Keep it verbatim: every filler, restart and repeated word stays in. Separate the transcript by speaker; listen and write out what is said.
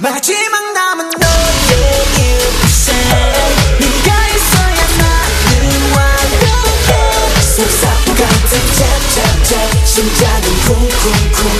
Speaker 1: 마지막 남은 너의 일생 네가 있어야 나는 완벽해 섭섭 같은 탭탭탭 심장은 쿵쿵쿵